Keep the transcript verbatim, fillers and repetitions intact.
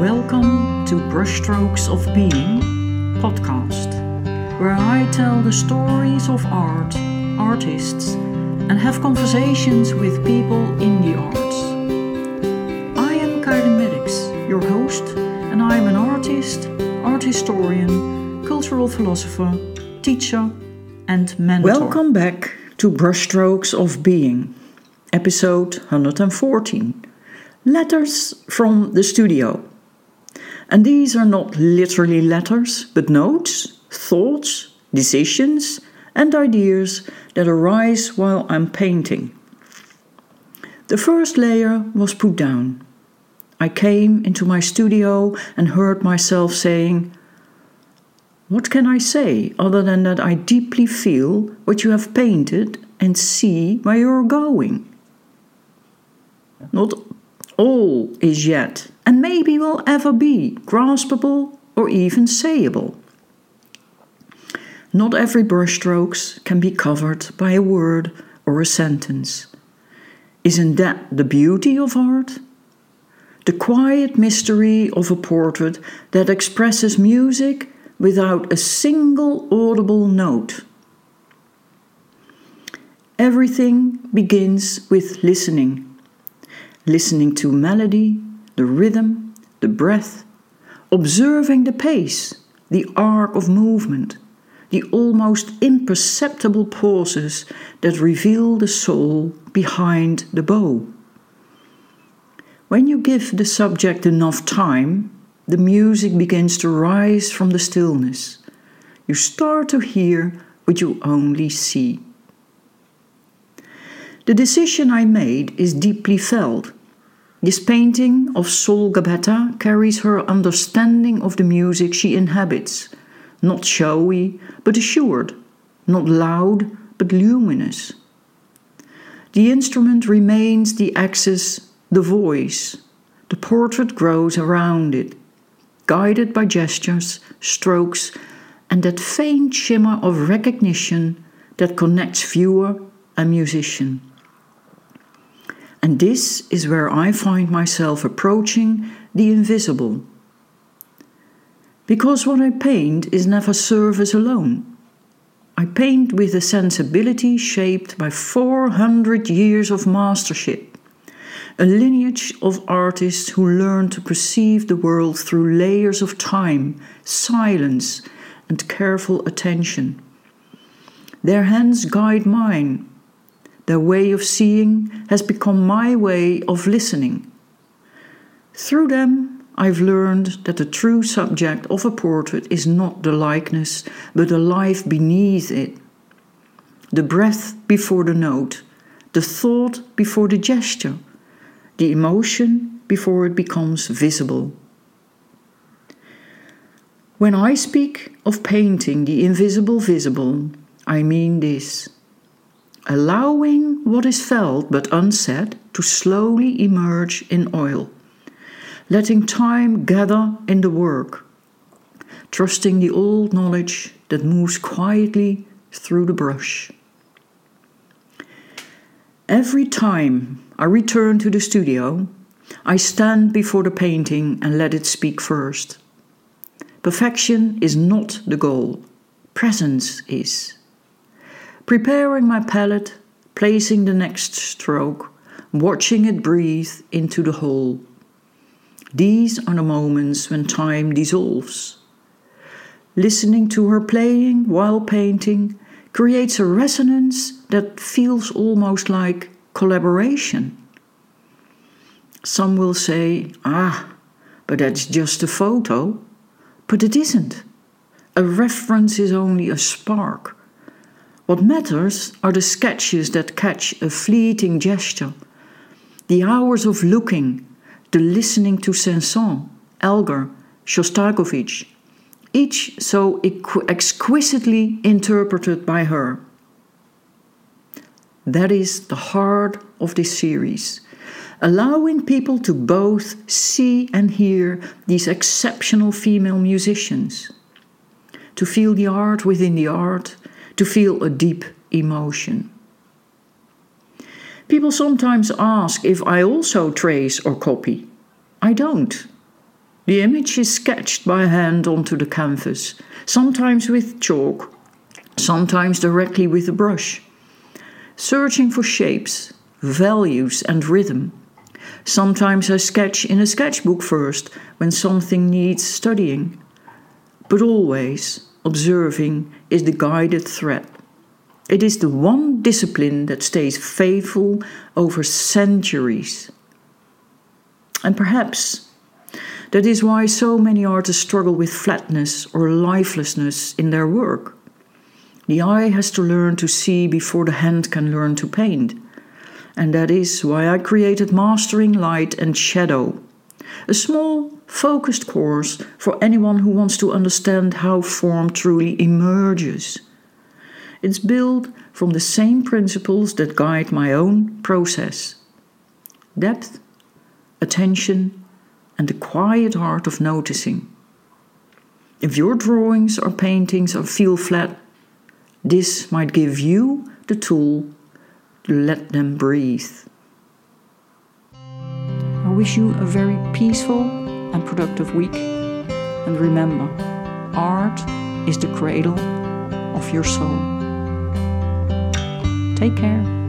Welcome to Brushstrokes of Being podcast, where I tell the stories of art, artists, and have conversations with people in the arts. I am Karin Maddox, your host, and I am an artist, art historian, cultural philosopher, teacher, and mentor. Welcome back to Brushstrokes of Being, episode one hundred fourteen, Letters from the Studio. And these are not literally letters, but notes, thoughts, decisions, and ideas that arise while I'm painting. The first layer was put down. I came into my studio and heard myself saying, "What can I say other than that I deeply feel what you have painted and see where you're going?" Not all is yet, and maybe will ever be, graspable or even sayable. Not every brushstrokes can be covered by a word or a sentence. Isn't that the beauty of art? The quiet mystery of a portrait that expresses music without a single audible note. Everything begins with listening. Listening to melody, the rhythm, the breath, observing the pace, the arc of movement, the almost imperceptible pauses that reveal the soul behind the bow. When you give the subject enough time, the music begins to rise from the stillness. You start to hear what you only see. The decision I made is deeply felt. This painting of Sol Gabetta carries her understanding of the music she inhabits, not showy but assured, not loud but luminous. The instrument remains the axis, the voice. The portrait grows around it, guided by gestures, strokes, and that faint shimmer of recognition that connects viewer and musician. And this is where I find myself approaching the invisible. Because what I paint is never surface alone. I paint with a sensibility shaped by four hundred years of mastership, a lineage of artists who learn to perceive the world through layers of time, silence, and careful attention. Their hands guide mine. Their way of seeing has become my way of listening. Through them, I've learned that the true subject of a portrait is not the likeness, but the life beneath it. The breath before the note, the thought before the gesture, the emotion before it becomes visible. When I speak of painting the invisible visible, I mean this. Allowing what is felt but unsaid to slowly emerge in oil, letting time gather in the work, trusting the old knowledge that moves quietly through the brush. Every time I return to the studio, I stand before the painting and let it speak first. Perfection is not the goal, presence is. Preparing my palette, placing the next stroke, watching it breathe into the whole. These are the moments when time dissolves. Listening to her playing while painting creates a resonance that feels almost like collaboration. Some will say, ah, but that's just a photo. But it isn't. A reference is only a spark. What matters are the sketches that catch a fleeting gesture, the hours of looking, the listening to Saint-Saëns, Elgar, Shostakovich, each so equ- exquisitely interpreted by her. That is the heart of this series, allowing people to both see and hear these exceptional female musicians, to feel the art within the art, to feel a deep emotion. People sometimes ask if I also trace or copy. I don't. The image is sketched by hand onto the canvas, sometimes with chalk, sometimes directly with a brush, searching for shapes, values and rhythm. Sometimes I sketch in a sketchbook first when something needs studying, but always observing is the guided thread. It is the one discipline that stays faithful over centuries. And perhaps that is why so many artists struggle with flatness or lifelessness in their work. The eye has to learn to see before the hand can learn to paint. And that is why I created Mastering Light and Shadow, a small, focused course for anyone who wants to understand how form truly emerges. It's built from the same principles that guide my own process: depth, attention, and the quiet art of noticing. If your drawings or paintings feel flat, this might give you the tool to let them breathe. I wish you a very peaceful and productive week. And remember, art is the cradle of your soul. Take care.